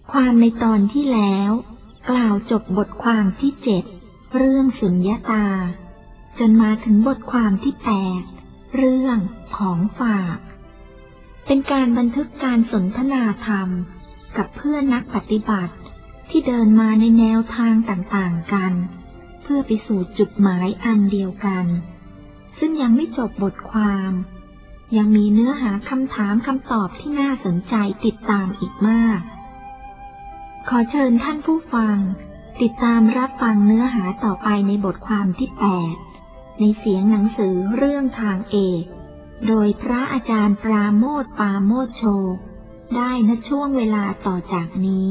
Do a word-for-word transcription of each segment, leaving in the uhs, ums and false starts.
ความในตอนที่แล้วกล่าวจบบทความที่เจ็ดเรื่องสุญญตาจนมาถึงบทความที่แปดเรื่องของฝากเป็นการบันทึกการสนทนาธรรมกับเพื่อนนักปฏิบัติที่เดินมาในแนวทางต่างๆกันเพื่อไปสู่จุดหมายอันเดียวกันซึ่งยังไม่จบบทความยังมีเนื้อหาคำถามคำตอบที่น่าสนใจติดตามอีกมากขอเชิญท่านผู้ฟังติดตามรับฟังเนื้อหาต่อไปในบทความที่แปดในเสียงหนังสือเรื่องทางเอกโดยพระอาจารย์ปราโมทย์ปาโมทย์โชได้ณช่วงเวลาต่อจากนี้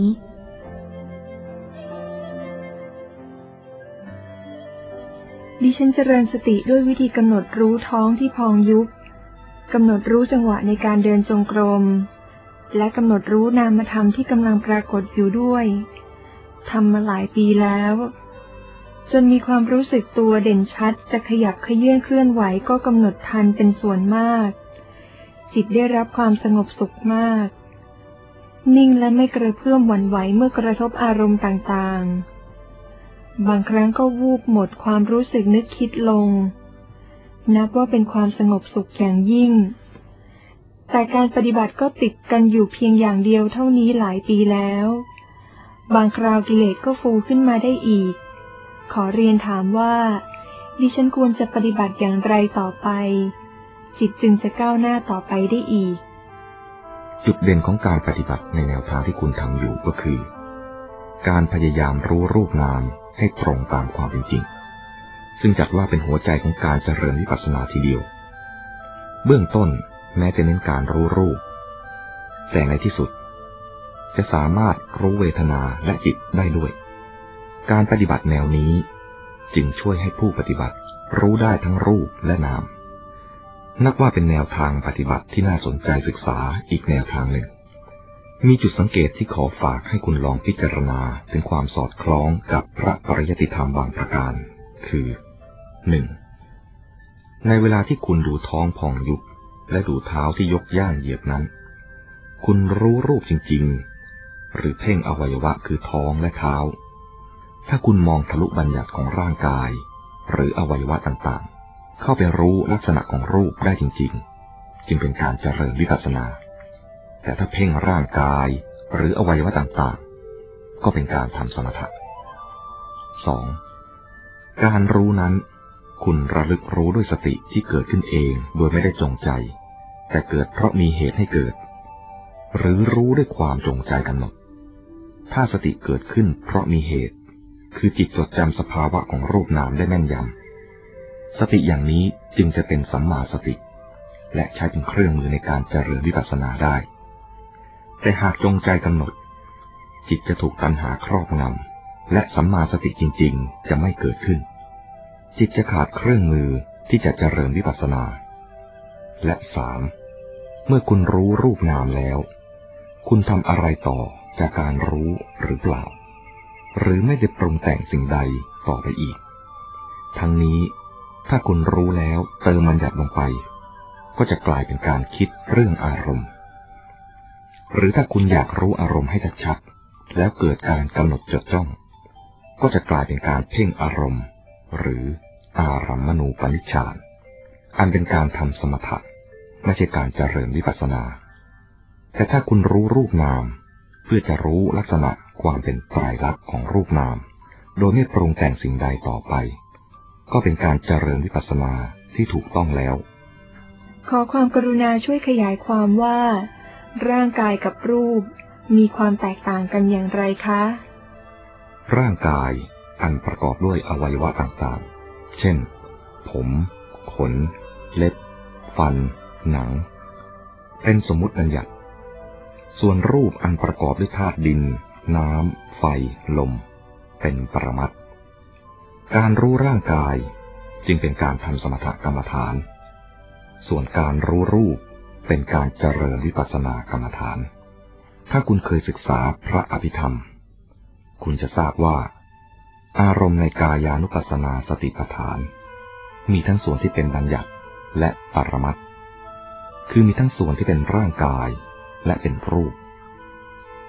ดิฉันเจริญสติด้วยวิธีกำหนดรู้ท้องที่พองยุบกำหนดรู้จังหวะในการเดินจงกรมและกำหนดรู้นามธรรมที่กำลังปรากฏอยู่ด้วยทำมาหลายปีแล้วจนมีความรู้สึกตัวเด่นชัดจะขยับเขยื้อนเคลื่อนไหวก็กำหนดทันเป็นส่วนมากจิตได้รับความสงบสุขมากนิ่งและไม่กระเพื่อมหวั่นไหวเมื่อกระทบอารมณ์ต่างๆบางครั้งก็วูบหมดความรู้สึกนึกคิดลงนับว่าเป็นความสงบสุขอย่างยิ่งแต่การปฏิบัติก็ติดกันอยู่เพียงอย่างเดียวเท่านี้หลายปีแล้วบางคราวกิเลสก็ฟูขึ้นมาได้อีกขอเรียนถามว่าดิฉันควรจะปฏิบัติอย่างไรต่อไปจิตจึงจะก้าวหน้าต่อไปได้อีกจุดเด่นของการปฏิบัติในแนวทางที่คุณทำอยู่ก็คือการพยายามรู้รูปนามให้ตรงตามความเป็นจริงซึ่งจัดว่าเป็นหัวใจของการเจริญวิปัสสนาทีเดียวเบื้องต้นแม้จะเน้นการรู้รูปแต่ในที่สุดจะสามารถรู้เวทนาและจิตได้ด้วยการปฏิบัติแนวนี้จึงช่วยให้ผู้ปฏิบัติรู้ได้ทั้งรูปและนามนับว่าเป็นแนวทางปฏิบัติที่น่าสนใจศึกษาอีกแนวทางหนึ่งมีจุดสังเกตที่ขอฝากให้คุณลองพิจารณาถึงความสอดคล้องกับพระปริยัติธรรมบางประการคือหนึ่งในเวลาที่คุณดูท้องพองยุบและดูเท้าที่ยกย่างเหยียบนั้นคุณรู้รูปจริงๆหรือเพ่งอวัยวะคือท้องและเท้าถ้าคุณมองทะลุบัญญัติของร่างกายหรืออวัยวะต่างๆเข้าไปรู้ลักษณะของรูปได้จริงๆจึงเป็นการเจริญวิปัสสนาแต่ถ้าเพ่งร่างกายหรืออวัยวะต่างๆก็เป็นการทำสมถะ สอง. การรู้นั้นคุณระลึกรู้ด้วยสติที่เกิดขึ้นเองโดยไม่ได้จงใจแต่เกิดเพราะมีเหตุให้เกิดหรือรู้ด้วยความจงใจกำหนดถ้าสติเกิดขึ้นเพราะมีเหตุคือจิตจดจำสภาวะของรูปนามได้แม่นยำสติอย่างนี้จึงจะเป็นสัมมาสติและใช้เป็นเครื่องมือในการเจริญวิปัสสนาได้แต่หากจงใจกำหนดจิตจะถูกตัณหาครอบงำและสัมมาสติจริงๆจะไม่เกิดขึ้นจิตจะขาดเครื่องมือที่จะเจริญวิปัสสนาและสามเมื่อคุณรู้รูปนามแล้วคุณทำอะไรต่อจากการรู้หรือเปล่าหรือไม่ได้ปรุงแต่งสิ่งใดต่อไปอีกทั้งนี้ถ้าคุณรู้แล้วเติมบัญญัติลงไปก็จะกลายเป็นการคิดเรื่องอารมณ์หรือถ้าคุณอยากรู้อารมณ์ให้ชัดๆแล้วเกิดการกำหนดจดจ้องก็จะกลายเป็นการเพ่งอารมณ์หรืออารัมมณูปนิชฌานอันเป็นการทำสมถะไม่ใช่การเจริญวิปัสสนาแต่ถ้าคุณรู้รูปนามเพื่อจะรู้ลักษณะความเป็นไตรลักษณ์ของรูปนามโดยไม่ปรุงแต่งสิ่งใดต่อไปก็เป็นการเจริญวิปัสสนาที่ถูกต้องแล้วขอความกรุณาช่วยขยายความว่าร่างกายกับรูปมีความแตกต่างกันอย่างไรคะร่างกายอันประกอบด้วยอวัยวะต่างๆเช่นผมขนเล็บฟันหนังเป็นสมมุติบัญญัติส่วนรูปอันประกอบด้วยธาตุดินน้ำไฟลมเป็นปรมัตถ์การรู้ร่างกายจึงเป็นการทำสมถกรรมฐานส่วนการรู้รูปเป็นการเจริญวิปัสสนากรรมฐานถ้าคุณเคยศึกษาพระอภิธรรมคุณจะทราบว่าอารมณ์ในกายานุปัสสนาสติปัฏฐานมีทั้งส่วนที่เป็นบัญญัติและปรมัตถ์คือมีทั้งส่วนที่เป็นร่างกายและเป็นรูป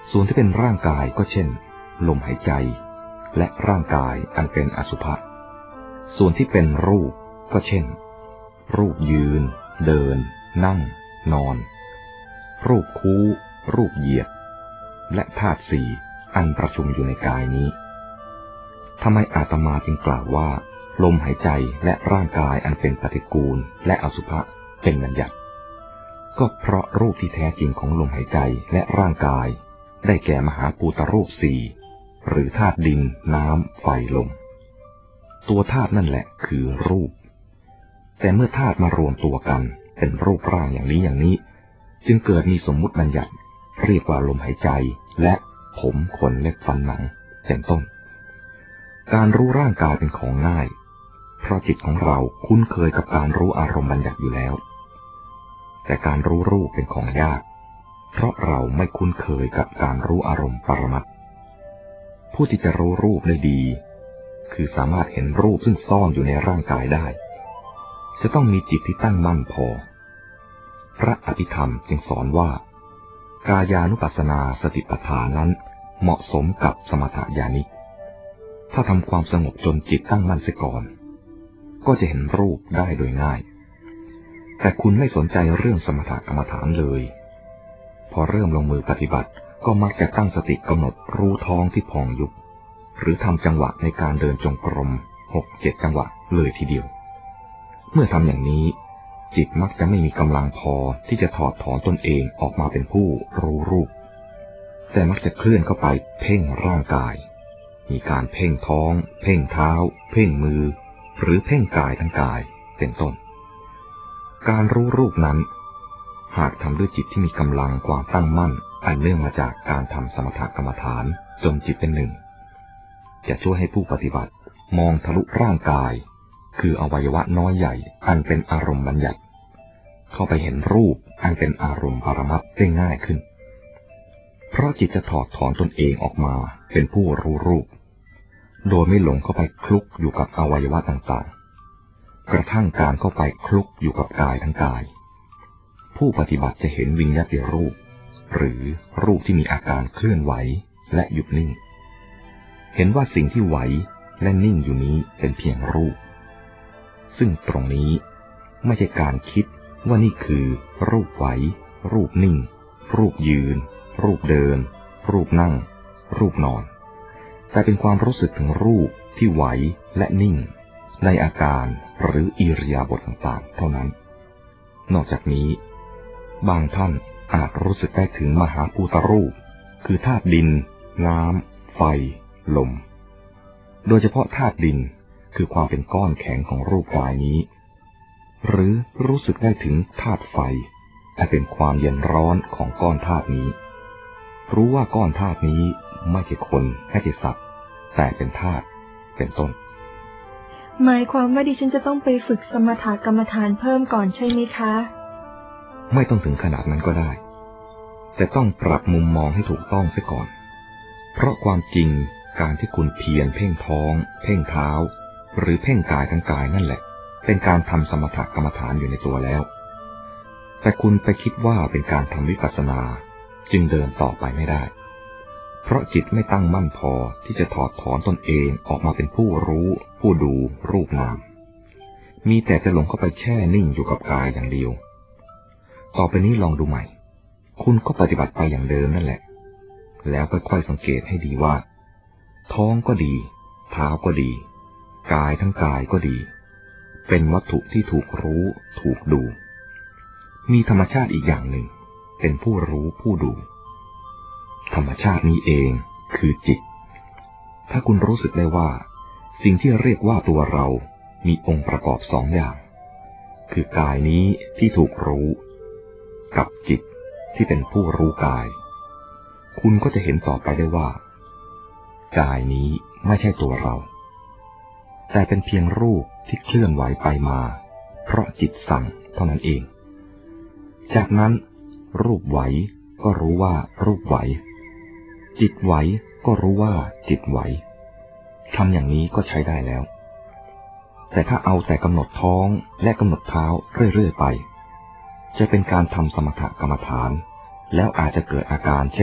ส่วนที่เป็นร่างกายก็เช่นลมหายใจและร่างกายอันเป็นอสุภะส่วนที่เป็นรูปก็เช่นรูปยืนเดินนั่งนอนรูปคู้รูปเหยียดและธาตุสี่อันประชุมอยู่ในกายนี้ทำไมอาตมาจึงกล่าวว่าลมหายใจและร่างกายอันเป็นปฏิกูลและอสุภะเป็นบัญญัติก็เพราะรูปที่แท้จริงของลมหายใจและร่างกายได้แก่มหาภูตรูปสี่หรือธาตุดินน้ำไฟลมตัวธาตุนั่นแหละคือรูปแต่เมื่อธาตุมารวมตัวกันเป็นรูปร่างอย่างนี้อย่างนี้จึงเกิดมีสมมุติบัญญัติเรียกว่าลมหายใจและผมขนเล็บฟันหนังเป็นต้นการรู้ร่างกายเป็นของง่ายเพราะจิตของเราคุ้นเคยกับการรู้อารมณ์บัญญัติอยู่แล้วแต่การรู้รูปเป็นของยากเพราะเราไม่คุ้นเคยกับการรู้อารมณ์ปรมัตถ์ผู้ที่จะรู้รูปได้ดีคือสามารถเห็นรูปซึ่งซ่อนอยู่ในร่างกายได้จะต้องมีจิตที่ตั้งมั่นพอพระอภิธรรมจึงสอนว่ากายานุปัสสนาสติปัฏฐานนั้นเหมาะสมกับสมถญาณิกถ้าทำความสงบจนจิตตั้งมั่นเสียก่อนก็จะเห็นรูปได้โดยง่ายแต่คุณไม่สนใจเรื่องสมถกรรมฐานเลยพอเริ่มลงมือปฏิบัติก็มักจะตั้งสติกำหนดรู้ท้องที่พองยุบหรือทำจังหวะในการเดินจงกรมหกเจ็ดจังหวะเลยทีเดียวเมื่อทำอย่างนี้จิตมักจะไม่มีกำลังพอที่จะถอดถอนตนเองออกมาเป็นผู้รู้รูปแต่มักจะเคลื่อนเข้าไปเพ่งร่างกายมีการเพ่งท้องเพ่งเท้าเพ่งมือหรือเพ่งกายทั้งกายเป็นต้นการรู้รูปนั้นหากทำด้วยจิตที่มีกำลังความตั้งมั่นอันเนื่องมาจากการทำสมถกรรมฐานจนจิตเป็นหนึ่งจะช่วยให้ผู้ปฏิบัติมองทะลุร่างกายคืออวัยวะน้อยใหญ่อันเป็นอารมณ์บัญญัติเข้าไปเห็นรูปอันเป็นอารมณ์ปรมัตถ์ได้ง่ายขึ้นเพราะจิตจะถอดถอนตนเองออกมาเป็นผู้รู้รูปโดยไม่หลงเข้าไปคลุกอยู่กับอวัยวะต่างๆกระทั่งการเข้าไปคลุกอยู่กับกายทั้งกายผู้ปฏิบัติจะเห็นวิญญาติรูปหรือรูปที่มีอาการเคลื่อนไหวและหยุดนิ่งเห็นว่าสิ่งที่ไหวและนิ่งอยู่นี้เป็นเพียงรูปซึ่งตรงนี้ไม่ใช่การคิดว่านี่คือรูปไหวรูปนิ่งรูปยืนรูปเดินรูปนั่งรูปนอนแต่เป็นความรู้สึกถึงรูปที่ไหวและนิ่งในอาการหรืออิริยาบถต่างๆเท่านั้นนอกจากนี้บางท่านอาจรู้สึกได้ถึงมหาภูตรูปคือธาตุดินน้ำไฟลมโดยเฉพาะธาตุดินคือความเป็นก้อนแข็งของรูปกายนี้หรือรู้สึกได้ถึงธาตุไฟแต่เป็นความเย็นร้อนของก้อนธาตุนี้รู้ว่าก้อนธาตุนี้ไม่ใช่คนไม่ใช่สัตว์แต่เป็นธาตุเป็นต้นหมายความว่าดิฉันจะต้องไปฝึกสมถกรรมฐานเพิ่มก่อนใช่ไหมคะไม่ต้องถึงขนาดนั้นก็ได้แต่ต้องปรับมุมมองให้ถูกต้องเสียก่อนเพราะความจริงการที่คุณเพียรเพ่งท้องเพ่งเท้าหรือเพ่งกายทั้งกายนั่นแหละเป็นการทำสมถกรรมฐานอยู่ในตัวแล้วแต่คุณไปคิดว่าเป็นการทำวิปัสสนาจึงเดินต่อไปไม่ได้เพราะจิตไม่ตั้งมั่นพอที่จะถอดถอนตนเองออกมาเป็นผู้รู้ผู้ดูรูปนามมีแต่จะหลงเข้าไปแช่นิ่งอยู่กับกายอย่างเดียวต่อไปนี้ลองดูใหม่คุณก็ปฏิบัติไปอย่างเดิมนั่นแหละแล้วค่อยๆสังเกตให้ดีว่าท้องก็ดีเท้าก็ดีกายทั้งกายก็ดีเป็นวัตถุที่ถูกรู้ถูกดูมีธรรมชาติอีกอย่างหนึ่งเป็นผู้รู้ผู้ดูธรรมชาตินี้เองคือจิตถ้าคุณรู้สึกได้ว่าสิ่งที่เรียกว่าตัวเรามีองค์ประกอบสองอย่างคือกายนี้ที่ถูกรู้กับจิตที่เป็นผู้รู้กายคุณก็จะเห็นต่อไปได้ว่ากายนี้ไม่ใช่ตัวเราแต่เป็นเพียงรูปที่เคลื่อนไหวไปมาเพราะจิตสั่งเท่านั้นเองจากนั้นรูปไหวก็รู้ว่ารูปไหวจิตไหวก็รู้ว่าจิตไหวทำอย่างนี้ก็ใช้ได้แล้วแต่ถ้าเอาแต่กำหนดท้องและกำหนดเท้าเรื่อยๆไปจะเป็นการทำสมถกรรมฐานแล้วอาจจะเกิดอาการเช่น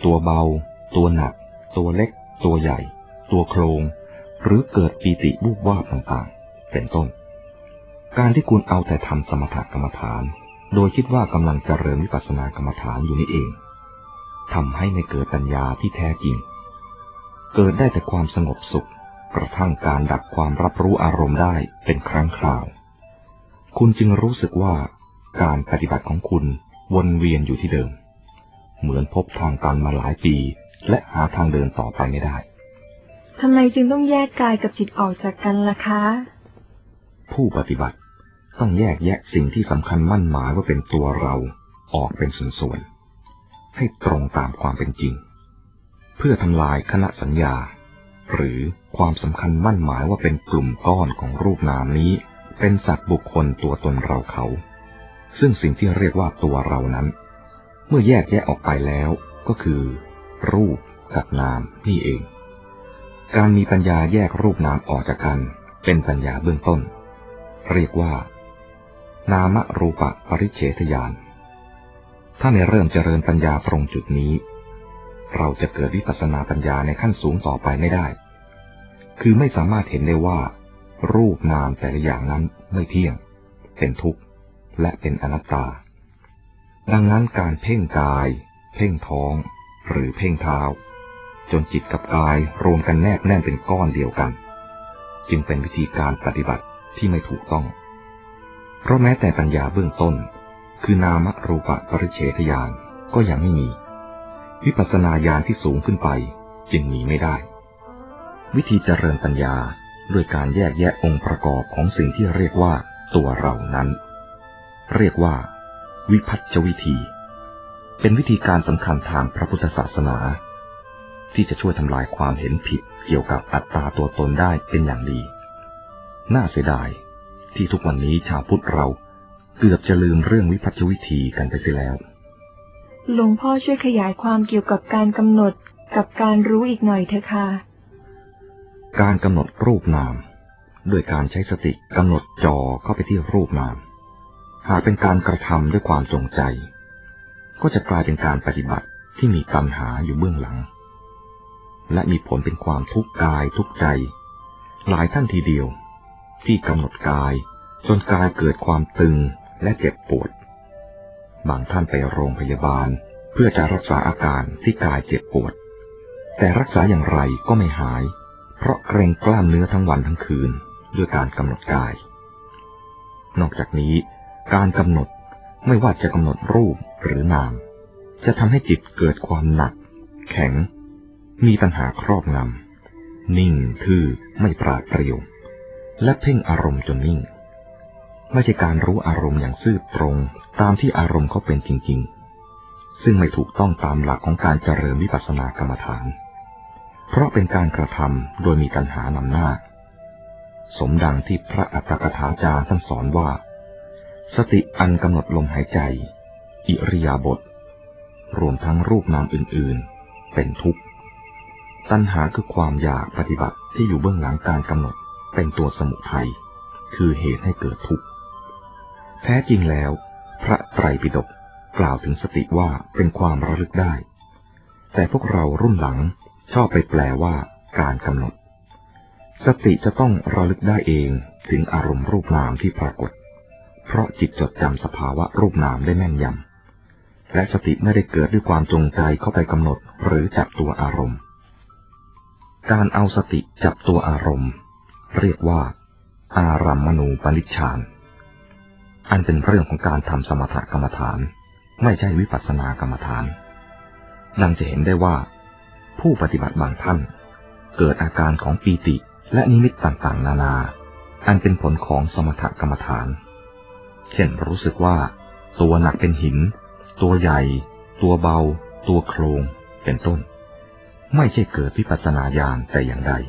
ตัวเบาตัวหนักตัวเล็กตัวใหญ่ตัวโครงหรือเกิดปีติวูบวาบต่างๆเป็นต้นการที่คุณเอาแต่ทำสมถกรรมฐานโดยคิดว่ากำลังเจริญวิปัสสนากรรมฐานอยู่นี่เองทำให้ไม่เกิดปัญญาที่แท้จริงเกิดได้แต่ความสงบสุขกระทั่งการดับความรับรู้อารมณ์ได้เป็นครั้งคราวคุณจึงรู้สึกว่าการปฏิบัติของคุณวนเวียนอยู่ที่เดิมเหมือนพบทางตันมาหลายปีและหาทางเดินต่อไปไม่ได้ทำไมจึงต้องแยกกายกับจิตออกจากกันล่ะคะผู้ปฏิบัติต้องแยกแยะสิ่งที่สำคัญมั่นหมายว่าเป็นตัวเราออกเป็นส่วนๆให้ตรงตามความเป็นจริงเพื่อทำลายคณะสัญญาหรือความสำคัญมั่นหมายว่าเป็นกลุ่มก้อนของรูปนามนี้เป็นสัตว์บุคคลตัวตนเราเขาซึ่งสิ่งที่เรียกว่าตัวเรานั้นเมื่อแยกแยะออกไปแล้วก็คือรูปกับนามนี่เองการมีปัญญาแยกรูปนามออกจากกันเป็นปัญญาเบื้องต้นเรียกว่านามรูปปริเฉทญาณถ้าในเริ่มเจริญปัญญาตรงจุดนี้เราจะเกิดวิปัสสนาปัญญาในขั้นสูงต่อไปไม่ได้คือไม่สามารถเห็นได้ว่ารูปนามแต่ละอย่างนั้นไม่เที่ยงเป็นทุกข์และเป็นอนัตตาดังนั้นการเพ่งกายเพ่งท้องหรือเพ่งเท้าจนจิตกับกายรวมกันแนบแน่นเป็นก้อนเดียวกันจึงเป็นวิธีการปฏิบัติที่ไม่ถูกต้องเพราะแม้แต่ปัญญาเบื้องต้นคือนามรูปปริเฉทญาณก็ยังไม่มีวิปัสสนาญาณที่สูงขึ้นไปจึงมีไม่ได้วิธีเจริญปัญญาด้วยการแยกแยะองค์ประกอบของสิ่งที่เรียกว่าตัวเรานั้นเรียกว่าวิพัชชวิธีเป็นวิธีการสำคัญทางพระพุทธศาสนาที่จะช่วยทำลายความเห็นผิดเกี่ยวกับอัตตาตัวตนได้เป็นอย่างดีน่าเสียดายที่ทุกวันนี้ชาวพุทธเราเกือบจะลืมเรื่องวิพัชชวิธีกันไปเสียแล้วหลวงพ่อช่วยขยายความเกี่ยวกับการกำหนดกับการรู้อีกหน่อยเถอะค่ะการกำหนดรูปนามด้วยการใช้สติกำหนดจ่อเข้าไปที่รูปนามหากเป็นการกระทำด้วยความจงใจก็จะกลายเป็นการปฏิบัติที่มีตัณหาอยู่เบื้องหลังและมีผลเป็นความทุกข์กายทุกข์ใจหลายท่านทีเดียวที่กำหนดกายจนกายเกิดความตึงและเจ็บปวดบางท่านไปโรงพยาบาลเพื่อจะรักษาอาการที่กายเจ็บปวดแต่รักษาอย่างไรก็ไม่หายเพราะเกร็งกล้ามเนื้อทั้งวันทั้งคืนด้วยการกำหนดกายนอกจากนี้การกำหนดไม่ว่าจะกำหนดรูปหรือนามจะทำให้จิตเกิดความหนักแข็งมีปัญหาครอบงำนิ่งทื่อไม่ปราดเปรียวและเพ่งอารมณ์จนนิ่งไม่ใช่การรู้อารมณ์อย่างซื่อตรงตามที่อารมณ์เขาเป็นจริงๆซึ่งไม่ถูกต้องตามหลักของการเจริญวิปัสสนากรรมฐานเพราะเป็นการกระทำโดยมีตัณหานำหน้าสมดังที่พระอัตถกถาจารย์ท่านสอนว่าสติอันกำหนดลมหายใจอิริยาบถรวมทั้งรูปนามอื่นๆเป็นทุกข์ตัณหาคือความอยากปฏิบัติที่อยู่เบื้องหลังการกำหนดเป็นตัวสมุทัยคือเหตุให้เกิดทุกข์แท้จริงแล้วพระไตรปิฎกกล่าวถึงสติว่าเป็นความระลึกได้แต่พวกเรารุ่นหลังชอบไปแปลว่าการกำหนดสติจะต้องระลึกได้เองถึงอารมณ์รูปนามที่ปรากฏเพราะจิตจดจำสภาวะรูปนามได้แม่นยำและสติไม่ได้เกิดด้วยความจงใจเข้าไปกำหนดหรือจับตัวอารมณ์การเอาสติจับตัวอารมณ์เรียกว่าอารัมมณูปนิชฌานอันเป็นเรื่องของการทำสมถกรรมฐานไม่ใช่วิปัสสนากรรมฐานดังจะเห็นได้ว่าผู้ปฏิบัติบางท่านเกิดอาการของปีติและนิมิตต่างๆนานาอันเป็นผลของสมถกรรมฐานเช่นรู้สึกว่าตัวหนักเป็นหินตัวใหญ่ตัวเบาตัวโครงเป็นต้นไม่ใช่เกิดวิปัสสนาญาณแต่อย่างใด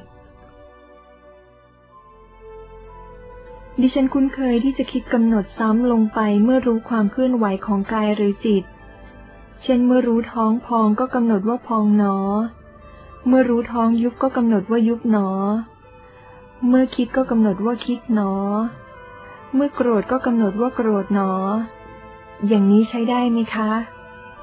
ดิฉันคุ้นเคยที่จะคิดกำหนดซ้ำลงไปเมื่อรู้ความเคลื่อนไหวของกายหรือจิตเช่นเมื่อรู้ท้องพองก็กำหนดว่าพองหนอเมื่อรู้ท้องยุบก็กำหนดว่ายุบหนอเมื่อคิดก็กำหนดว่าคิดหนอเมื่อโกรธก็กำหนดว่าโกรธหนออย่างนี้ใช้ได้ไหมคะ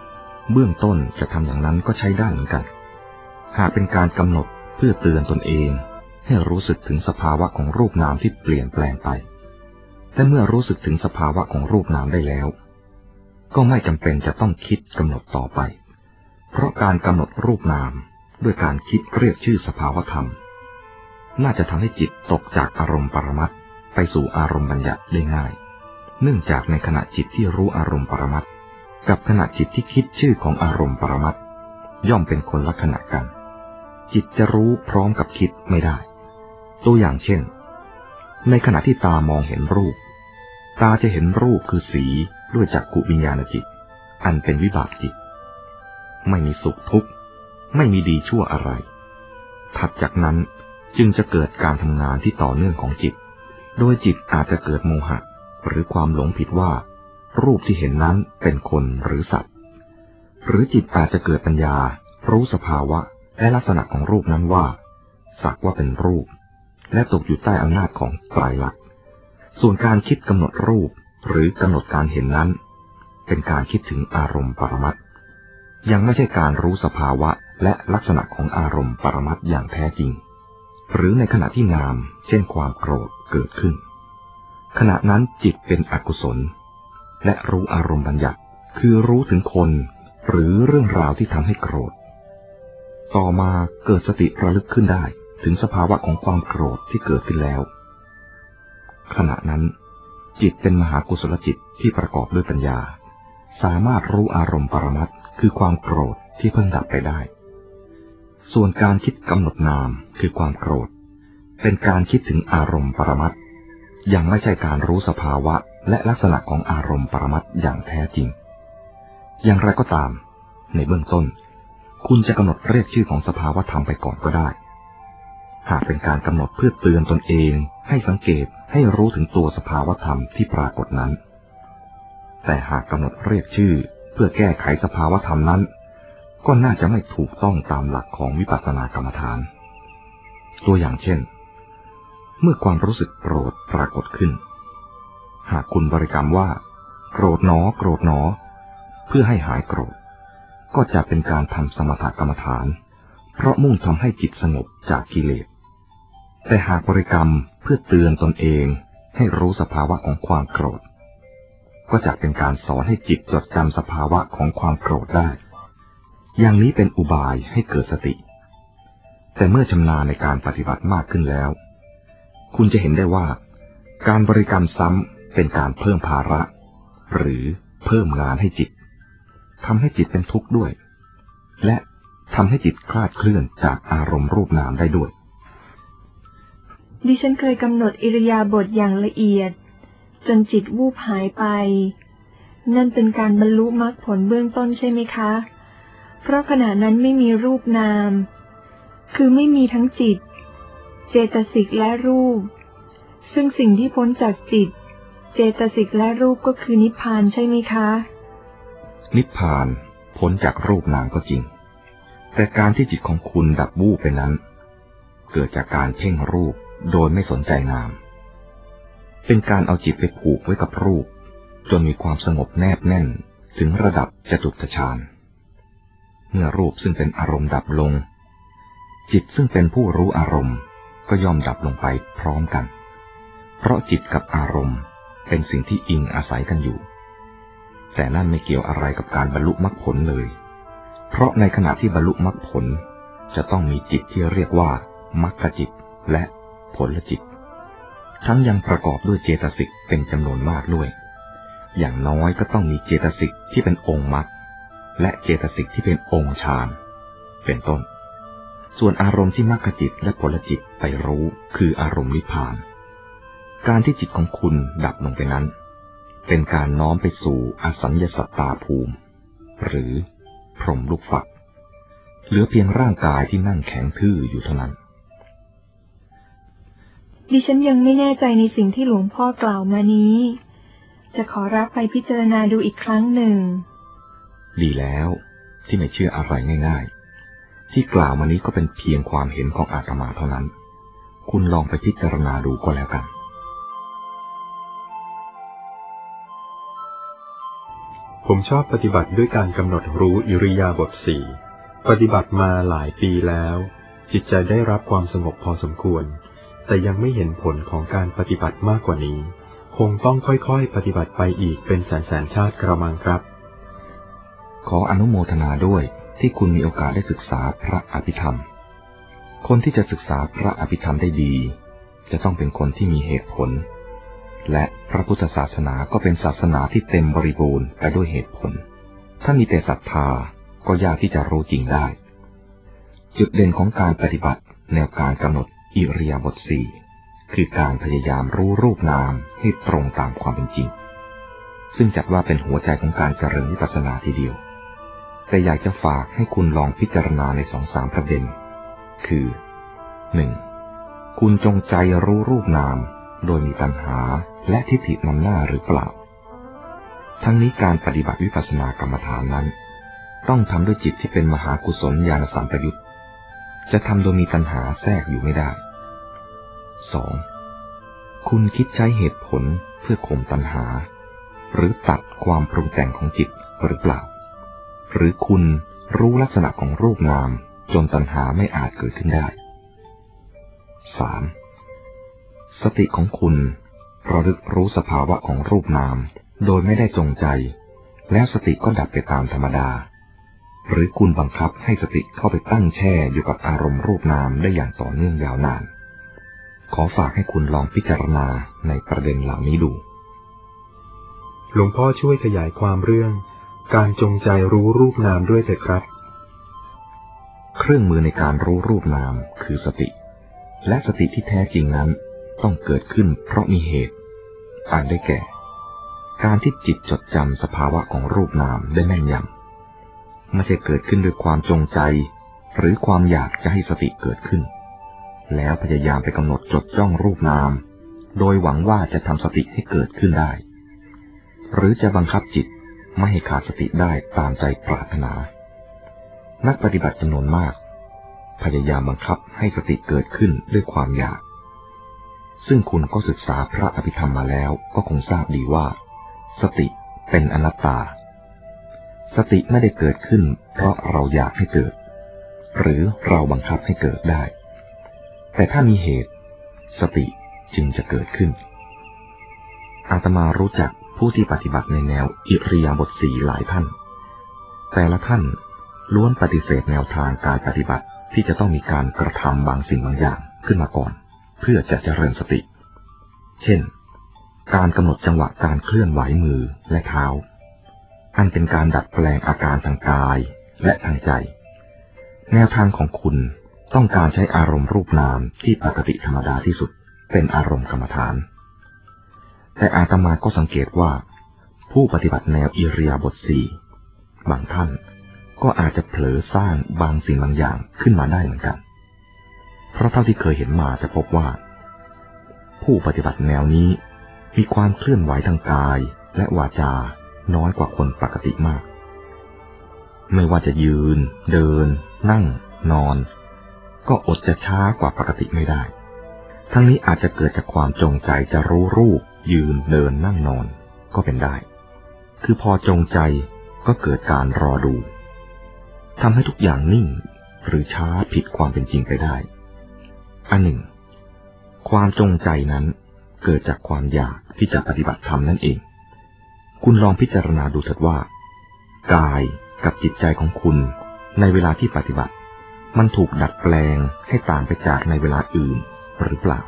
เบื้องต้นจะทำอย่างนั้นก็ใช้ได้เหมือนกันหากเป็นการกำหนดเพื่อเตือนตนเองให้รู้สึกถึงสภาวะของรูปนามที่เปลี่ยนแปลงไปแต่เมื่อรู้สึกถึงสภาวะของรูปนามได้แล้วก็ไม่จำเป็นจะต้องคิดกำหนดต่อไปเพราะการกำหนดรูปนามด้วยการคิดเรียกชื่อสภาวธรรมน่าจะทำให้จิตตกจากอารมณ์ปรมัตถ์ไปสู่อารมณ์บัญญัติได้ง่ายเนื่องจากในขณะจิตที่รู้อารมณ์ปรมัตถ์กับขณะจิตที่คิดชื่อของอารมณ์ปรมัตถ์ย่อมเป็นคนละขณะกันจิตจะรู้พร้อมกับคิดไม่ได้ตัวอย่างเช่นในขณะที่ตามองเห็นรูปตาจะเห็นรูปคือสีด้วยจักขุวิญญาณจิตอันเป็นวิบากจิตไม่มีสุขทุกข์ไม่มีดีชั่วอะไรถัดจากนั้นจึงจะเกิดการทำงานที่ต่อเนื่องของจิตโดยจิตอาจจะเกิดโมหะหรือความหลงผิดว่ารูปที่เห็นนั้นเป็นคนหรือสัตว์หรือจิตอาจจะเกิดปัญญารู้สภาวะและลักษณะของรูปนั้นว่าสักว่าเป็นรูปและตกอยู่ใต้อำนาจของไตรลักษณ์ส่วนการคิดกำหนดรูปหรือกำหนดการเห็นนั้นเป็นการคิดถึงอารมณ์ปรมัตถ์ยังไม่ใช่การรู้สภาวะและลักษณะของอารมณ์ปรมัตถ์อย่างแท้จริงหรือในขณะที่นามเช่นความโกรธเกิดขึ้นขณะนั้นจิตเป็นอกุศลและรู้อารมณ์บัญญัติคือรู้ถึงคนหรือเรื่องราวที่ทำให้โกรธต่อมาเกิดสติระลึกขึ้นได้ถึงสภาวะของความโกรธที่เกิดขึ้นแล้วขณะนั้นจิตเป็นมหากุศลจิตที่ประกอบด้วยปัญญาสามารถรู้อารมณ์ปรมัตถ์คือความโกรธที่เพิ่งดับไปได้ส่วนการคิดกำหนดนามคือความโกรธเป็นการคิดถึงอารมณ์ปรมัตถ์ยังไม่ใช่การรู้สภาวะและลักษณะของอารมณ์ปรมัตถ์อย่างแท้จริงอย่างไรก็ตามในเบื้องต้นคุณจะกำหนดเรียกชื่อของสภาวะธรรมไปก่อนก็ได้หากเป็นการกำหนดเพื่อเตือนตนเองให้สังเกตให้รู้ถึงตัวสภาวะธรรมที่ปรากฏนั้นแต่หากกำหนดเรียกชื่อเพื่อแก้ไขสภาวะธรรมนั้นก็น่าจะไม่ถูกต้องตามหลักของวิปัสสนากรรมฐานตัวอย่างเช่นเมื่อความรู้สึกโกรธปรากฏขึ้นหากคุณบริกรรมว่าโกรธหนอโกรธหนอเพื่อให้หายโกรธก็จะเป็นการทำสมถกรรมฐานเพราะมุ่งทำให้จิตสงบจากกิเลสแต่หากบริกรรมเพื่อเตือนตนเองให้รู้สภาวะของความโกรธก็จะเป็นการสอนให้จิตจดจำสภาวะของความโกรธได้อย่างนี้เป็นอุบายให้เกิดสติแต่เมื่อชำนาญในการปฏิบัติมากขึ้นแล้วคุณจะเห็นได้ว่าการบริกรรมซ้ำเป็นการเพิ่มภาระหรือเพิ่มงานให้จิตทำให้จิตเป็นทุกข์ด้วยและทำให้จิตคลาดเคลื่อนจากอารมณ์รูปนามได้ด้วยดิฉันเคยกำหนดอิริยาบถอย่างละเอียดจนจิตวูบหายไปนั่นเป็นการบรรลุมรรคผลเบื้องต้นใช่ไหมคะเพราะขณะนั้นไม่มีรูปนามคือไม่มีทั้งจิตเจตสิกและรูปซึ่งสิ่งที่พ้นจากจิตเจตสิกและรูปก็คือนิพพานใช่ไหมคะนิพพานพ้นจากรูปนามก็จริงแต่การที่จิตของคุณดับวูบไปนั้นเกิดจากการเพ่งรูปโดยไม่สนใจนามเป็นการเอาจิตไปผูกไว้กับรูปจนมีความสงบแนบแน่นถึงระดับจตุตฌานเมื่อรูปซึ่งเป็นอารมณ์ดับลงจิตซึ่งเป็นผู้รู้อารมณ์ก็ย่อมดับลงไปพร้อมกันเพราะจิตกับอารมณ์เป็นสิ่งที่อิงอาศัยกันอยู่แต่นั่นไม่เกี่ยวอะไรกับการบรรลุมรรคผลเลยเพราะในขณะที่บรรลุมรรคผลจะต้องมีจิตที่เรียกว่ามรรคจิตและผลจิตทั้งยังประกอบด้วยเจตสิกเป็นจำนวนมากด้วยอย่างน้อยก็ต้องมีเจตสิกที่เป็นองค์มรรคและเจตสิกที่เป็นองค์ฌานเป็นต้นส่วนอารมณ์ที่มรรคจิตและผลจิตไปรู้คืออารมณ์นิพพานการที่จิตของคุณดับลงไปนั้นเป็นการน้อมไปสู่อสัญญสัตตาภูมิหรือพรหมลูกฝักเหลือเพียงร่างกายที่นั่งแข็งทื่ออยู่เท่านั้นดิฉันยังไม่แน่ใจในสิ่งที่หลวงพ่อกล่าวมานี้จะขอรับไปพิจารณาดูอีกครั้งหนึ่งดีแล้วที่ไม่เชื่ออะไรง่ายๆที่กล่าวมานี้ก็เป็นเพียงความเห็นของอาตมาเท่านั้นคุณลองไปพิจารณาดูก็แล้วกันผผมชอบปฏิบัติด้วยการกำหนดรู้อิริยาบถสี่ปฏิบัติมาหลายปีแล้วจิตใจได้รับความสงบพอสมควรแต่ยังไม่เห็นผลของการปฏิบัติมากกว่านี้คงต้องค่อยๆปฏิบัติไปอีกเป็นแสนๆชาติกระมังครับขออนุโมทนาด้วยที่คุณมีโอกาสได้ศึกษาพระอภิธรรมคนที่จะศึกษาพระอภิธรรมได้ดีจะต้องเป็นคนที่มีเหตุผลและพระพุทธศาสนาก็เป็นศาสนาที่เต็มบริบูรณ์ไปด้วยเหตุผลถ้ามีแต่ศรัทธาก็ยากที่จะรู้จริงได้จุดเด่นของการปฏิบัติแนวการกำหนดอิริยาบถสี่คือการพยายามรู้รูปนามให้ตรงตามความเป็นจริงซึ่งจัดว่าเป็นหัวใจของการเจริญวิปัสสนาทีเดียวแต่อยากจะฝากให้คุณลองพิจารณาในสองสามประเด็นคือหนึ่งคุณจงใจรู้รูปนามโดยมีตัณหาและทิฏฐินำหน้าหรือเปล่าทั้งนี้การปฏิบัติวิปัสสนากรรมฐานนั้นต้องทำด้วยจิตที่เป็นมหากุศลญาณสัมปยุตจะทำโดยมีตัณหาแทรกอยู่ไม่ได้สองคุณคิดใช้เหตุผลเพื่อข่มตัณหาหรือตัดความปรุงแต่งของจิตหรือเปล่าหรือคุณรู้ลักษณะของรูปนามจนตัณหาไม่อาจเกิดขึ้นได้สามสติของคุณระลึกรู้สภาวะของรูปนามโดยไม่ได้จงใจแล้วสติก็ดับไปตามธรรมดาหรือคุณบังคับให้สติเข้าไปตั้งแช่อยู่กับอารมณ์รูปนามได้อย่างต่อเนื่องยาวนานขอฝากให้คุณลองพิจารณาในประเด็นเหล่านี้ดูหลวงพ่อช่วยขยายความเรื่องการจงใจรู้รูปนามด้วยเถิดครับเครื่องมือในการรู้รูปนามคือสติและสติที่แท้จริงนั้นต้องเกิดขึ้นเพราะมีเหตุอันได้แก่การที่จิตจดจำสภาวะของรูปนามได้แม่นยำไม่ใช่เกิดขึ้นด้วยความจงใจหรือความอยากจะให้สติเกิดขึ้นแล้วพยายามไปกำหนดจดจ้องรูปนามโดยหวังว่าจะทำสติให้เกิดขึ้นได้หรือจะบังคับจิตไม่ให้ขาดสติได้ตามใจปรารถนานักปฏิบัติจำนวนมากพยายามบังคับให้สติเกิดขึ้นด้วยความอยากซึ่งคุณก็ศึกษาพระอภิธรรมมาแล้วก็คงทราบดีว่าสติเป็นอนัตตาสติไม่ได้เกิดขึ้นเพราะเราอยากให้เกิดหรือเราบังคับให้เกิดได้แต่ถ้ามีเหตุสติจึงจะเกิดขึ้นอาตมารู้จักผู้ที่ปฏิบัติในแนวอิริยาบถสี่หลายท่านแต่ละท่านล้วนปฏิเสธแนวทางการปฏิบัติที่จะต้องมีการกระทำบางสิ่งบางอย่างขึ้นมาก่อนเพื่อจะเจริญสติเช่นการกำหนดจังหวะการเคลื่อนไหวมือและเท้าอันเป็นการดัดแปลงอาการทางกายและทางใจแนวทางของคุณต้องการใช้อารมณ์รูปนามที่ปกติธรรมดาที่สุดเป็นอารมณ์กรรมฐานแต่อาตมาก็สังเกตว่าผู้ปฏิบัติแนวอิริยาบถสี่บางท่านก็อาจจะเผลอสร้างบางสิ่งบางอย่างขึ้นมาได้เหมือนกันเพราะเท่าที่เคยเห็นมาจะพบว่าผู้ปฏิบัติแนวนี้มีความเคลื่อนไหวทางกายและวาจาน้อยกว่าคนปกติมากไม่ว่าจะยืนเดินนั่งนอนก็อดจะช้ากว่าปกติไม่ได้ทั้งนี้อาจจะเกิดจากความจงใจจะรู้รูปยืนเดินนั่งนอนก็เป็นได้คือพอจงใจก็เกิดการรอดูทำให้ทุกอย่างนิ่งหรือช้าผิดความเป็นจริงไปได้อันหนึ่งความจงใจนั้นเกิดจากความอยากที่จะปฏิบัติธรรมนั่นเองคุณลองพิจารณาดูเถิดว่ากายกับจิตใจของคุณในเวลาที่ปฏิบัติมันถูกดัดแปลงให้ต่างไปจากในเวลาอื่นหรือเปล่า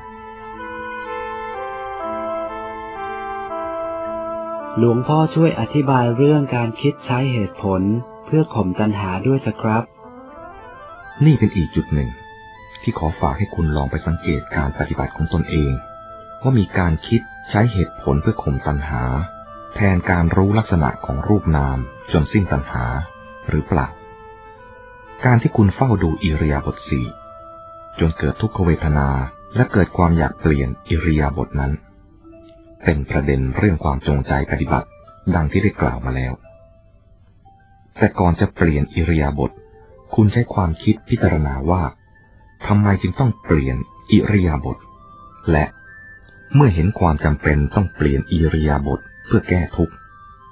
หลวงพ่อช่วยอธิบายเรื่องการคิดใช้เหตุผลเพื่อข่มตัณหาด้วยสักครับนี่เป็นอีกจุดหนึ่งที่ขอฝากให้คุณลองไปสังเกตการปฏิบัติของตนเองว่ามีการคิดใช้เหตุผลเพื่อข่มตัณหาแทนการรู้ลักษณะของรูปนามจนสิ้นตัณหาหรือเปล่าการที่คุณเฝ้าดูอิริยาบถสี่จนเกิดทุกขเวทนาและเกิดความอยากเปลี่ยนอิริยาบถนั้นเป็นประเด็นเรื่องความจงใจปฏิบัติดังที่ได้กล่าวมาแล้วแต่ก่อนจะเปลี่ยนอิริยาบถคุณใช้ความคิดพิจารณาว่าทำไมจึงต้องเปลี่ยนอิริยาบถและเมื่อเห็นความจำเป็นต้องเปลี่ยนอิริยาบถเพื่อแก้ทุกข์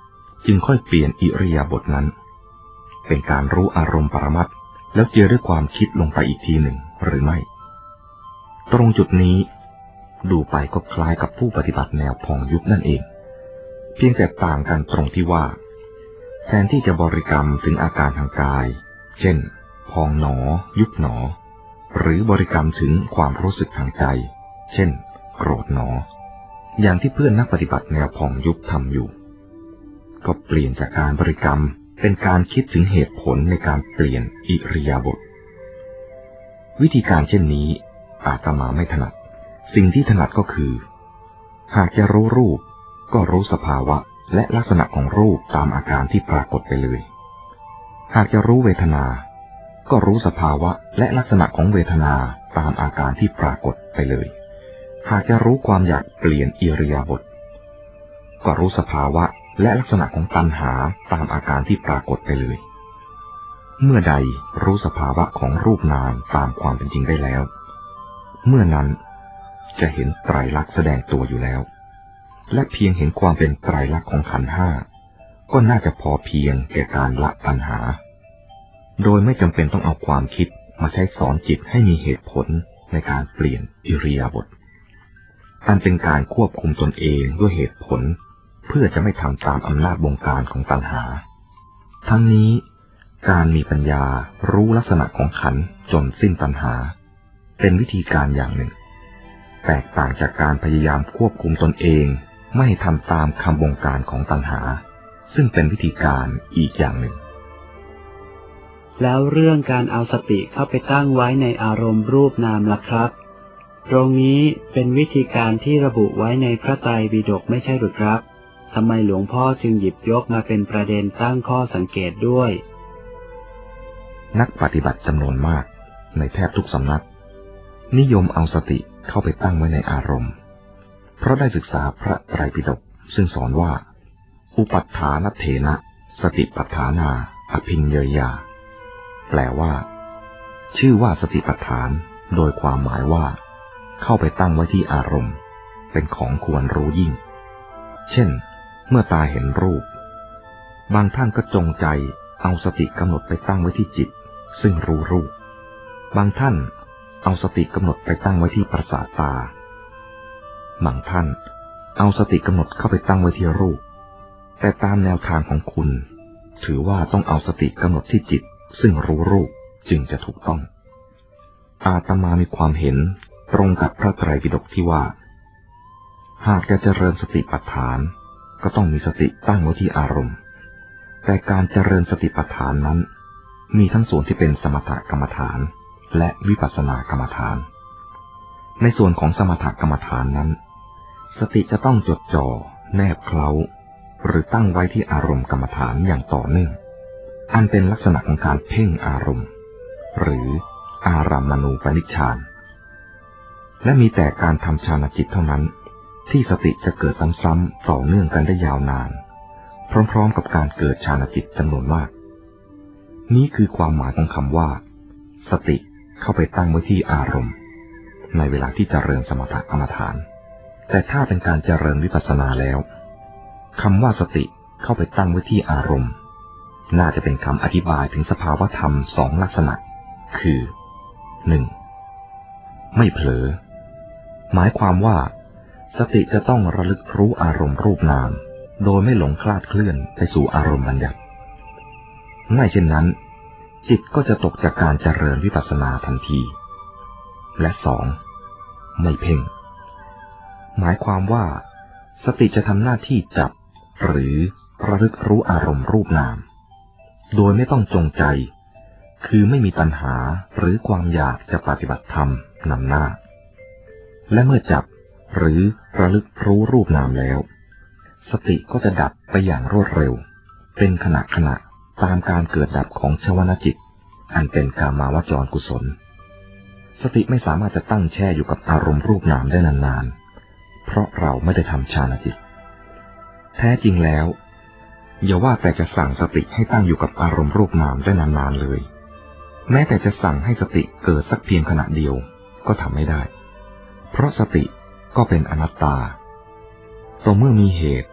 จึงค่อยเปลี่ยนอิริยาบถนั้นเป็นการรู้อารมณ์ปรมัตถ์แล้วเจือด้วยความคิดลงไปอีกทีหนึ่งหรือไม่ตรงจุดนี้ดูไปก็คล้ายกับผู้ปฏิบัติแนวพองยุบนั่นเองเพียงแต่ต่างกันตรงที่ว่าแทนที่จะบริกรรมถึงอาการทางกายเช่นพองหนอยุบหนอหรือบริกรรมถึงความรู้สึกทางใจเช่นโกรธหนออย่างที่เพื่อนนักปฏิบัติแนวพองยุบทำอยู่ก็เปลี่ยนจากการบริกรรมเป็นการคิดถึงเหตุผลในการเปลี่ยนอิริยาบถวิธีการเช่นนี้อาตมาไม่ถนัดสิ่งที่ถนัดก็คือหากจะรู้รูปก็รู้สภาวะและลักษณะของรูปตามอาการที่ปรากฏไปเลยหากจะรู้เวทนาก็รู้สภาวะและลักษณะของเวทนาตามอาการที่ปรากฏไปเลยหากจะรู้ความอยากเปลี่ยนอิริยาบถก็รู้สภาวะและลักษณะของตัณหาตามอาการที่ปรากฏไปเลยเมื่อใดรู้สภาวะของรูปนามตามความเป็นจริงได้แล้วเมื่อนั้นจะเห็นไตรลักษณ์แสดงตัวอยู่แล้วและเพียงเห็นความเป็นไตรลักษณ์ของขันธ์ห้าก็น่าจะพอเพียงแก่การละตัณหาโดยไม่จำเป็นต้องเอาความคิดมาใช้สอนจิตให้มีเหตุผลในการเปลี่ยนอิริยาบถอันเป็นการควบคุมตนเองด้วยเหตุผลเพื่อจะไม่ทำตามอำนาจบงการของตัณหาทั้งนี้การมีปัญญารู้ลักษณะของขันธ์จนสิ้นตัณหาเป็นวิธีการอย่างหนึ่งแตกต่างจากการพยายามควบคุมตนเองไม่ให้ทำตามคำบงการของตัณหาซึ่งเป็นวิธีการอีกอย่างหนึ่งแล้วเรื่องการเอาสติเข้าไปตั้งไว้ในอารมณ์รูปนามล่ะครับตรงนี้เป็นวิธีการที่ระบุไว้ในพระไตรปิฎกไม่ใช่หรือครับทำไมหลวงพ่อจึงหยิบยกมาเป็นประเด็นตั้งข้อสังเกตด้วยนักปฏิบัติจำนวนมากในแทบทุกสำนักนิยมเอาสติเข้าไปตั้งไว้ในอารมณ์เพราะได้ศึกษาพระไตรปิฎกซึ่งสอนว่าอุปัฏฐานเถนะสติปัฏฐานาอภิญญยาแปลว่าชื่อว่าสติปัฏฐานโดยความหมายว่าเข้าไปตั้งไว้ที่อารมณ์เป็นของควรรู้ยิ่งเช่นเมื่อตาเห็นรูปบางท่านก็จงใจเอาสติกำหนดไปตั้งไว้ที่จิตซึ่งรู้รูปบางท่านเอาสติกำหนดไปตั้งไว้ที่ประสาทตาบางท่านเอาสติกำหนดเข้าไปตั้งไว้ที่รูปแต่ตามแนวทางของคุณถือว่าต้องเอาสติกำหนดที่จิตซึ่งรู้รูปจึงจะถูกต้องอาตมามีความเห็นตรงกับพระไตรปิฎกที่ว่าหากจะเจริญสติปัฏฐานก็ต้องมีสติตั้งไว้ที่อารมณ์แต่การเจริญสติปัฏฐานนั้นมีทั้งส่วนที่เป็นสมถกรรมฐานและวิปัสสนากรรมฐานในส่วนของสมถกรรมฐานนั้นสติจะต้องจดจ่อแนบเคล้าหรือตั้งไว้ที่อารมณ์กรรมฐานอย่างต่อเนื่องอันเป็นลักษณะของการเพ่งอารมณ์หรืออารามณูปนิชฌานและมีแต่การทำฌานจิตเท่านั้นที่สติจะเกิดซ้ำๆต่อเนื่องกันได้ยาวนานพร้อมๆกับการเกิดฌานจิตจำนวนมากนี้คือความหมายของคำว่าสติเข้าไปตั้งไว้ที่อารมณ์ในเวลาที่เจริญสมถกรรมฐานแต่ถ้าเป็นการเจริญวิปัสสนาแล้วคำว่าสติเข้าไปตั้งไว้ที่อารมณ์น่าจะเป็นคำอธิบายถึงสภาวธรรมสองลักษณะคือหนึ่งไม่เผลอหมายความว่าสติจะต้องระลึกรู้อารมณ์รูปนามโดยไม่หลงคลาดเคลื่อนไปสู่อารมณ์บัญญัติไม่เช่นนั้นจิตก็จะตกจากการเจริญวิปัสสนาทันทีและสองไม่เพ่งหมายความว่าสติจะทำหน้าที่จับหรือระลึกรู้อารมณ์รูปนามโดยไม่ต้องจงใจคือไม่มีตัณหาหรือความอยากจะปฏิบัติธรรมนำหน้าและเมื่อจับหรือระลึกรู้รูปนามแล้วสติก็จะดับไปอย่างรวดเร็วเป็นขณะขณะตามการเกิดดับของชวนจิตอันเป็นกามาวจรกุศลสติไม่สามารถจะตั้งแช่อยู่กับอารมณ์รูปนามได้นานๆเพราะเราไม่ได้ทำฌานจิตแท้จริงแล้วอย่าว่าแต่จะสั่งสติให้ตั้งอยู่กับอารมณ์รูปนามได้นานๆเลยแม้แต่จะสั่งให้สติเกิดสักเพียงขณะเดียวก็ทำไม่ได้เพราะสติก็เป็นอนัตตาต่อเมื่อมีเหตุ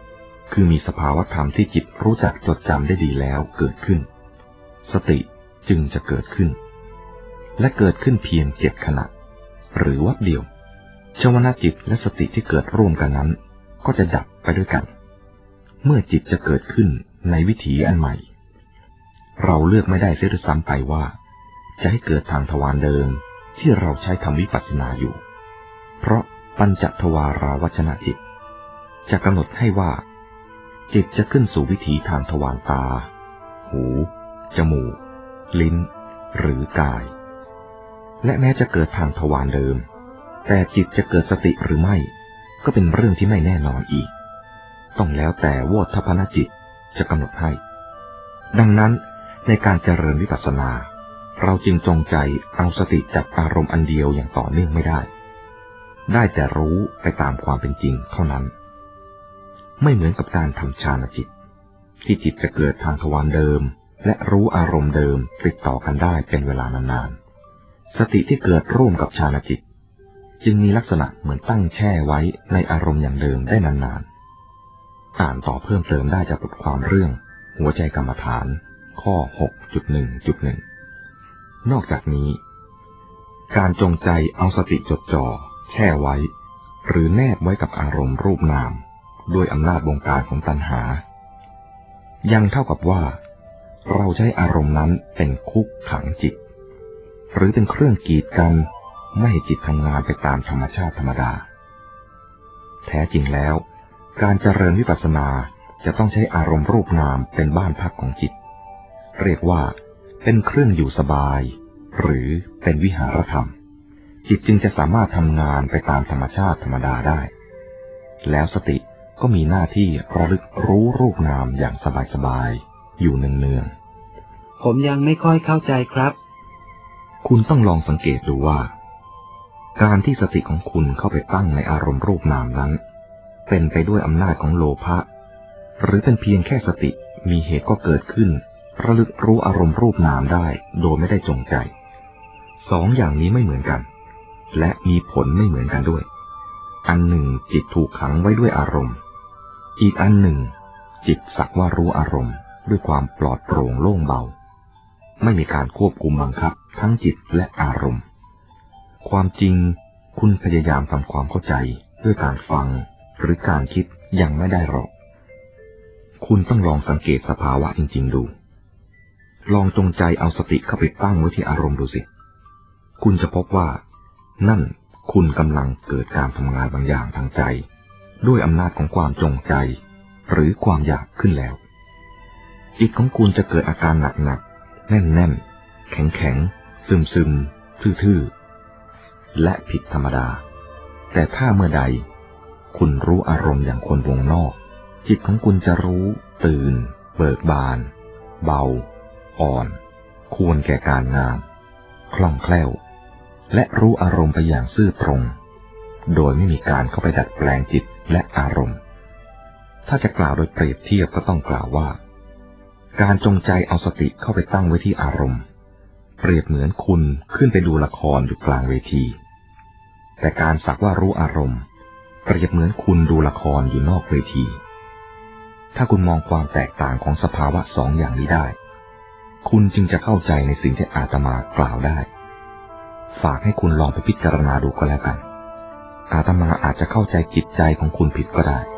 คือมีสภาวธรรมที่จิตรู้จักจดจำได้ดีแล้วเกิดขึ้นสติจึงจะเกิดขึ้นและเกิดขึ้นเพียงเจ็ดขณะหรือวับเดียวชวนาจิตและสติที่เกิดร่วมกันนั้นก็จะดับไปด้วยกันเมื่อจิตจะเกิดขึ้นในวิถีอันใหม่เราเลือกไม่ได้เสียด้วยซ้ำไปว่าจะให้เกิดทางทวารเดิมที่เราใช้ทำวิปัสสนาอยู่เพราะปัญจทวาราวัชนะจิตจะกำหนดให้ว่าจิตจะขึ้นสู่วิถีทางทวารตาหูจมูกลิ้นหรือกายและแม้จะเกิดทางทวารเดิมแต่จิตจะเกิดสติหรือไม่ก็เป็นเรื่องที่ไม่แน่นอนอีกต้องแล้วแต่โวทัพพนจิตจะกำหนดให้ดังนั้นในการเจริญวิปัสสนาเราจึงจงใจเอาสติจับอารมณ์อันเดียวอย่างต่อเนื่องไม่ได้ได้แต่รู้ไปตามความเป็นจริงเท่านั้นไม่เหมือนกับการทำฌานจิตที่จิตจะเกิดทางทวารเดิมและรู้อารมณ์เดิมติดต่อกันได้เป็นเวลานานๆสติที่เกิดร่วมกับฌานจิตจึงมีลักษณะเหมือนตั้งแช่ไว้ในอารมณ์อย่างเดิมได้นานๆอ่านต่อเพิ่มเติมได้จากบทความเรื่องหัวใจกรรมฐานข้อ หกจุดหนึ่งจุดหนึ่ง นอกจากนี้การจงใจเอาสติจดจ่อแช่ไว้หรือแนบไว้กับอารมณ์รูปนามด้วยอำนาจบงการของตัณหายังเท่ากับว่าเราใช้อารมณ์นั้นเป็นคุกขังจิตหรือเป็นเครื่องกีดกันไม่ให้จิตทำงานไปตามธรรมชาติธรรมดาแท้จริงแล้วการเจริญวิปัสสนาจะต้องใช้อารมณ์รูปนามเป็นบ้านพักของจิตเรียกว่าเป็นเครื่องอยู่สบายหรือเป็นวิหารธรรมจิตจึงจะสามารถทำงานไปตามธรรมชาติธรรมดาได้แล้วสติก็มีหน้าที่ระลึกรู้รูปนามอย่างสบายๆอยู่เนืองๆผมยังไม่ค่อยเข้าใจครับคุณต้องลองสังเกตดูว่าการที่สติของคุณเข้าไปตั้งในอารมณ์รูปนามนั้นเป็นไปด้วยอำนาจของโลภะหรือเป็นเพียงแค่สติมีเหตุก็เกิดขึ้นระลึกรู้อารมณ์รูปนามได้โดยไม่ได้จงใจสองอย่างนี้ไม่เหมือนกันและมีผลไม่เหมือนกันด้วยอันหนึ่งจิตถูกขังไว้ด้วยอารมณ์อีกอันหนึ่งจิตสักว่ารู้อารมณ์ด้วยความปลอดโปร่งโล่งเบาไม่มีการควบคุมบังคับทั้งจิตและอารมณ์ความจริงคุณพยายามทำความเข้าใจด้วยการฟังหรือการคิดยังไม่ได้หรอกคุณต้องลองสังเกตสภาวะจริงๆดูลองจงใจเอาสติเข้าไปตั้งไว้ที่อารมณ์ดูสิคุณจะพบว่านั่นคุณกำลังเกิดการทำงานบางอย่างทางใจด้วยอำนาจของความจงใจหรือความอยากขึ้นแล้วจิตของคุณจะเกิดอาการหนักๆแน่นๆแข็งๆซึมๆทื่อๆและผิดธรรมดาแต่ถ้าเมื่อใดคุณรู้อารมณ์อย่างคนวงนอกจิตของคุณจะรู้ตื่นเบิกบานเบาอ่อนควรแก่การงานคล่องแคล่วและรู้อารมณ์ไปอย่างซื่อตรงโดยไม่มีการเข้าไปดัดแปลงจิตและอารมณ์ถ้าจะกล่าวโดยเปรียบเทียบก็ต้องกล่าวว่าการจงใจเอาสติเข้าไปตั้งไว้ที่อารมณ์เปรียบเหมือนคุณขึ้นไปดูละครอยู่กลางเวทีแต่การสักว่ารู้อารมณ์เปรียบเหมือนคุณดูละครอยู่นอกเวทีถ้าคุณมองความแตกต่างของสภาวะสองอย่างนี้ได้คุณจึงจะเข้าใจในสิ่งที่อาตมากล่าวได้ฝากให้คุณลองไปพิจารณาดูก็แล้วกันอาตมาอาจจะเข้าใจจิตใจของคุณผิดก็ได้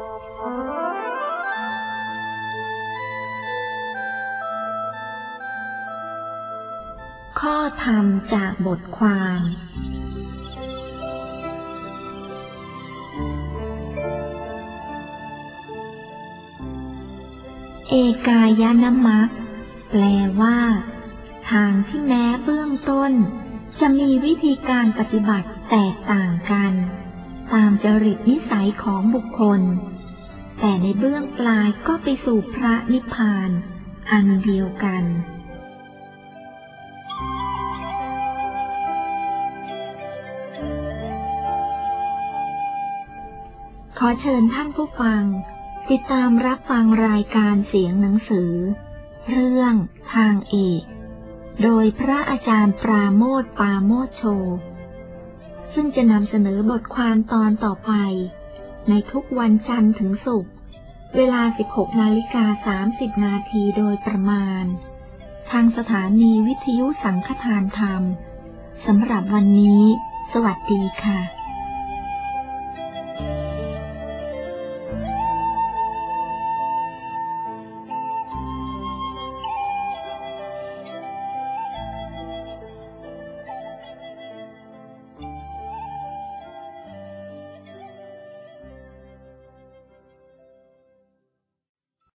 ข้อธรรมจากบทความเอกายนมัคคแปลว่าทางที่แม้เบื้องต้นจะมีวิธีการปฏิบัติแตกต่างกันตามจริตนิสัยของบุคคลแต่ในเบื้องปลายก็ไปสู่พระนิพพานอันเดียวกันขอเชิญท่านผู้ฟังติดตามรับฟังรายการเสียงหนังสือเรื่องทางเอกโดยพระอาจารย์ปราโมทย์ปาโมทโชซึ่งจะนำเสนอบทความตอนต่อไปในทุกวันจันทร์ถึงศุกร์เวลา สิบหกนาฬิกาสามสิบนาทีโดยประมาณทางสถานีวิทยุสังฆทานธรรมสำหรับวันนี้สวัสดีค่ะ